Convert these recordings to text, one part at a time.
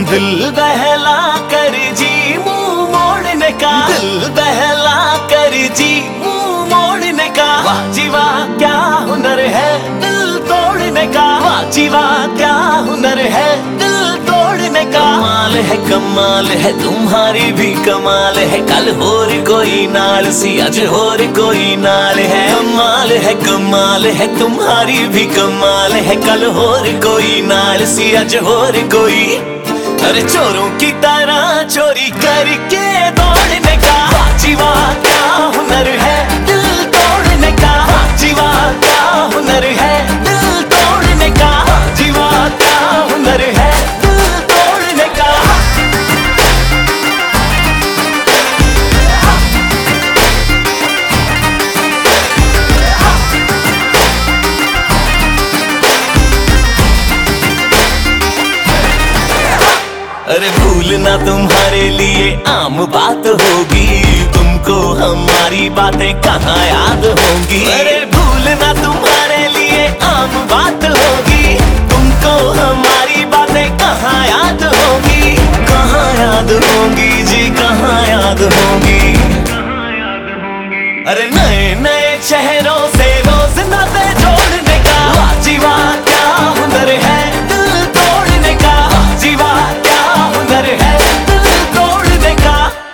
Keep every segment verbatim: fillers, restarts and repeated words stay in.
दिल बहला कर जी मुंह मोड़ने का, दिल बहला कर जी मुंह मोड़ने का। वाह जी वाह क्या हुनर है दिल तोड़ने का, वाह जी वाह क्या हुनर है दिल तोड़ने का। कमाल है कमाल है तुम्हारी भी कमाल है, कल होर कोई नाल सी अज होर कोई नाल है। कमाल है कमाल है तुम्हारी भी कमाल है, कल होर कोई नाल सी अज होर कोई। अरे चोरों की तरह चोरी करके दौड़ने का, वाह जी वाह क्या हुनर है दिल तोड़ने का। वाह जी वाह क्या हुनर है दिल तोड़ने का, वाह जी वाह क्या हुनर है दिल तोड़ने का। अरे भूलना तुम्हारे लिए आम बात होगी, तुमको हमारी बातें कहाँ याद होंगी। अरे भूलना तुम्हारे लिए आम बात होगी, तुमको हमारी बातें कहाँ याद होंगी। कहाँ याद होंगी जी कहाँ याद होंगी। अरे नए नए चेहरों से रोज नाते जोड़ने का, वाह जी वाह क्या हुनर है दिल तोड़ने का। वाह जी वाह क्या हुनर है दिल तोड़ने का।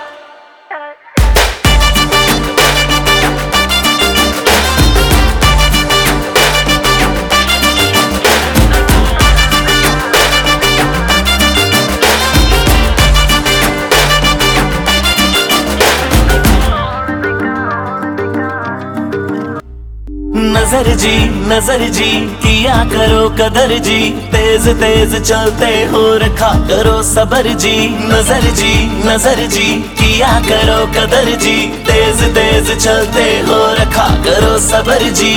नजर जी नजर जी किया करो कदर जी, तेज तेज चलते हो रखा करो सबर जी। नजर जी नजर जी किया करो कदर जी, तेज तेज चलते हो रखा करो सबर जी।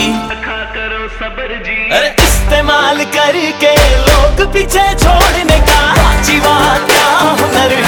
अरे इस्तेमाल करके लोग पीछे छोड़ने का, वाह जी वाह क्या हुनर है।